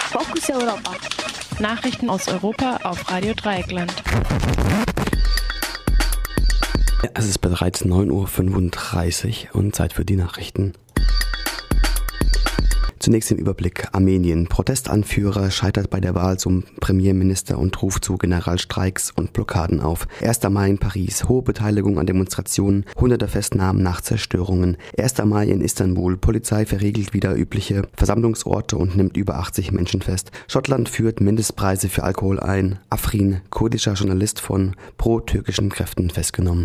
Fokus Europa. Nachrichten aus Europa auf Radio Dreieckland. Ja, es ist bereits 9:35 Uhr und Zeit für die Nachrichten. Zunächst im Überblick. Armenien. Protestanführer scheitert bei der Wahl zum Premierminister und ruft zu Generalstreiks und Blockaden auf. 1. Mai in Paris. Hohe Beteiligung an Demonstrationen, hunderte Festnahmen nach Zerstörungen. 1. Mai in Istanbul. Polizei verriegelt wieder übliche Versammlungsorte und nimmt über 80 Menschen fest. Schottland führt Mindestpreise für Alkohol ein. Afrin, kurdischer Journalist von pro-türkischen Kräften festgenommen.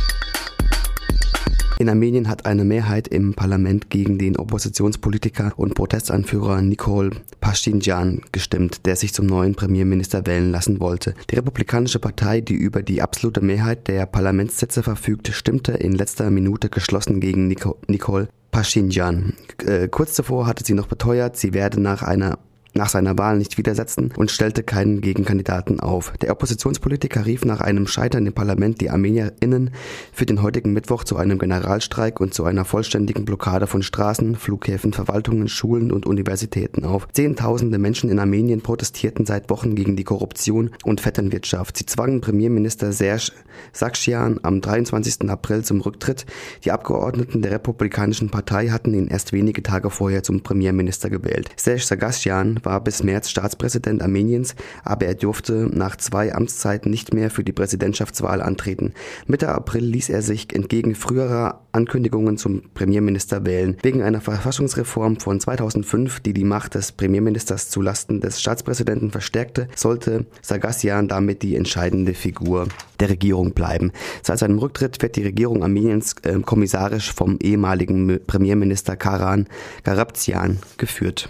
In Armenien hat eine Mehrheit im Parlament gegen den Oppositionspolitiker und Protestanführer Nikol Pashinyan gestimmt, der sich zum neuen Premierminister wählen lassen wollte. Die Republikanische Partei, die über die absolute Mehrheit der Parlamentssitze verfügt, stimmte in letzter Minute geschlossen gegen Nikol Pashinyan. Kurz zuvor hatte sie noch beteuert, sie werde nach seiner Wahl nicht widersetzen und stellte keinen Gegenkandidaten auf. Der Oppositionspolitiker rief nach einem Scheitern im Parlament die ArmenierInnen für den heutigen Mittwoch zu einem Generalstreik und zu einer vollständigen Blockade von Straßen, Flughäfen, Verwaltungen, Schulen und Universitäten auf. Zehntausende Menschen in Armenien protestierten seit Wochen gegen die Korruption und Vetternwirtschaft. Sie zwangen Premierminister Serj Sargsyan am 23. April zum Rücktritt. Die Abgeordneten der Republikanischen Partei hatten ihn erst wenige Tage vorher zum Premierminister gewählt. Serj Sargsyan war bis März Staatspräsident Armeniens, aber er durfte nach 2 Amtszeiten nicht mehr für die Präsidentschaftswahl antreten. Mitte April ließ er sich entgegen früherer Ankündigungen zum Premierminister wählen. Wegen einer Verfassungsreform von 2005, die die Macht des Premierministers zulasten des Staatspräsidenten verstärkte, sollte Sargsyan damit die entscheidende Figur der Regierung bleiben. Seit seinem Rücktritt wird die Regierung Armeniens kommissarisch vom ehemaligen Premierminister Karan Garabzian geführt.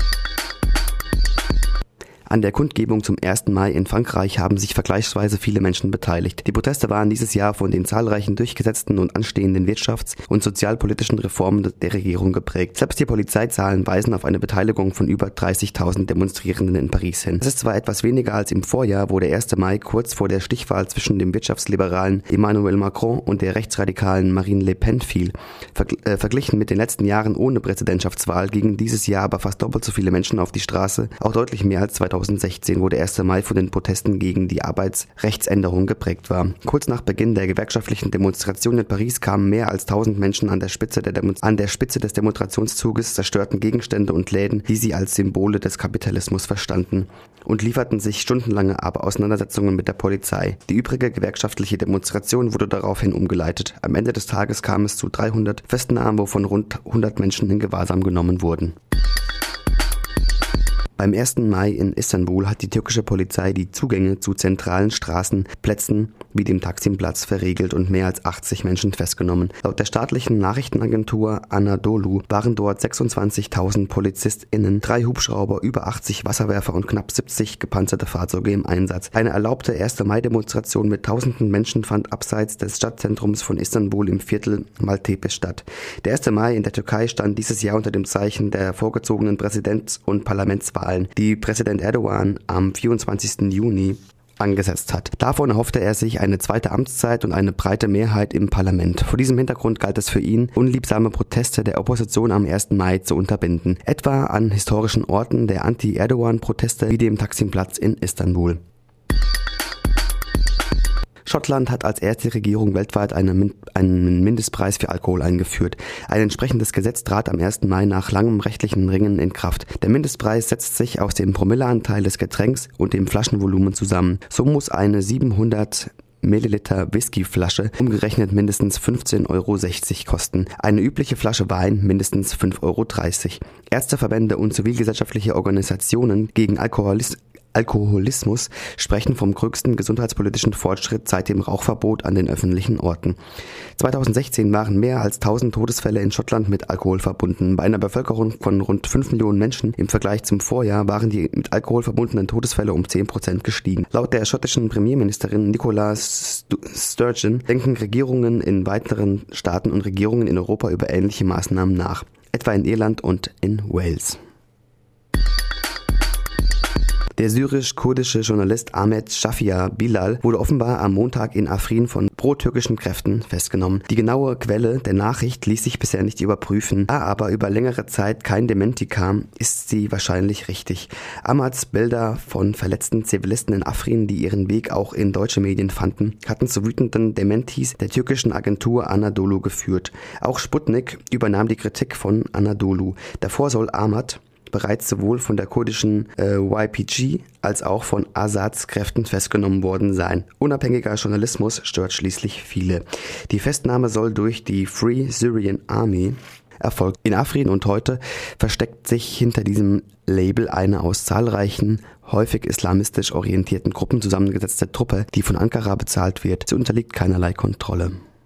An der Kundgebung zum 1. Mai in Frankreich haben sich vergleichsweise viele Menschen beteiligt. Die Proteste waren dieses Jahr von den zahlreichen durchgesetzten und anstehenden wirtschafts- und sozialpolitischen Reformen der Regierung geprägt. Selbst die Polizeizahlen weisen auf eine Beteiligung von über 30.000 Demonstrierenden in Paris hin. Es ist zwar etwas weniger als im Vorjahr, wo der 1. Mai kurz vor der Stichwahl zwischen dem wirtschaftsliberalen Emmanuel Macron und der rechtsradikalen Marine Le Pen fiel. Verglichen mit den letzten Jahren ohne Präsidentschaftswahl gingen dieses Jahr aber fast doppelt so viele Menschen auf die Straße, auch deutlich mehr als 2016, wo der 1. Mai von den Protesten gegen die Arbeitsrechtsänderung geprägt war. Kurz nach Beginn der gewerkschaftlichen Demonstration in Paris kamen mehr als 1000 Menschen an der Spitze des Demonstrationszuges, zerstörten Gegenstände und Läden, die sie als Symbole des Kapitalismus verstanden, und lieferten sich stundenlange Auseinandersetzungen mit der Polizei. Die übrige gewerkschaftliche Demonstration wurde daraufhin umgeleitet. Am Ende des Tages kam es zu 300 Festnahmen, wovon rund 100 Menschen in Gewahrsam genommen wurden. Beim 1. Mai in Istanbul hat die türkische Polizei die Zugänge zu zentralen Straßenplätzen wie dem Taksimplatz verriegelt und mehr als 80 Menschen festgenommen. Laut der staatlichen Nachrichtenagentur Anadolu waren dort 26.000 PolizistInnen, 3 Hubschrauber, über 80 Wasserwerfer und knapp 70 gepanzerte Fahrzeuge im Einsatz. Eine erlaubte 1. Mai-Demonstration mit tausenden Menschen fand abseits des Stadtzentrums von Istanbul im Viertel Maltepe statt. Der 1. Mai in der Türkei stand dieses Jahr unter dem Zeichen der vorgezogenen Präsidents- und Parlamentswahlen, die Präsident Erdogan am 24. Juni angesetzt hat. Davon erhoffte er sich eine zweite Amtszeit und eine breite Mehrheit im Parlament. Vor diesem Hintergrund galt es für ihn, unliebsame Proteste der Opposition am 1. Mai zu unterbinden, etwa an historischen Orten der Anti-Erdogan-Proteste wie dem Taksimplatz in Istanbul. Schottland hat als erste Regierung weltweit einen Mindestpreis für Alkohol eingeführt. Ein entsprechendes Gesetz trat am 1. Mai nach langem rechtlichen Ringen in Kraft. Der Mindestpreis setzt sich aus dem Promilleanteil des Getränks und dem Flaschenvolumen zusammen. So muss eine 700 Milliliter Whiskyflasche umgerechnet mindestens 15,60 € kosten. Eine übliche Flasche Wein mindestens 5,30 €. Ärzteverbände und zivilgesellschaftliche Organisationen gegen Alkoholismus sprechen vom größten gesundheitspolitischen Fortschritt seit dem Rauchverbot an den öffentlichen Orten. 2016 waren mehr als 1000 Todesfälle in Schottland mit Alkohol verbunden. Bei einer Bevölkerung von rund 5 Millionen Menschen im Vergleich zum Vorjahr waren die mit Alkohol verbundenen Todesfälle um 10% gestiegen. Laut der schottischen Premierministerin Nicola Sturgeon denken Regierungen in weiteren Staaten und Regierungen in Europa über ähnliche Maßnahmen nach, etwa in Irland und in Wales. Der syrisch-kurdische Journalist Ahmet Shafia Bilal wurde offenbar am Montag in Afrin von pro-türkischen Kräften festgenommen. Die genaue Quelle der Nachricht ließ sich bisher nicht überprüfen, da aber über längere Zeit kein Dementi kam, ist sie wahrscheinlich richtig. Ahmads Bilder von verletzten Zivilisten in Afrin, die ihren Weg auch in deutsche Medien fanden, hatten zu wütenden Dementis der türkischen Agentur Anadolu geführt. Auch Sputnik übernahm die Kritik von Anadolu. Davor soll Ahmad bereits sowohl von der kurdischen YPG als auch von Assads Kräften festgenommen worden sein. Unabhängiger Journalismus stört schließlich viele. Die Festnahme soll durch die Free Syrian Army erfolgt in Afrin und heute versteckt sich hinter diesem Label eine aus zahlreichen, häufig islamistisch orientierten Gruppen zusammengesetzte Truppe, die von Ankara bezahlt wird. Sie unterliegt keinerlei Kontrolle.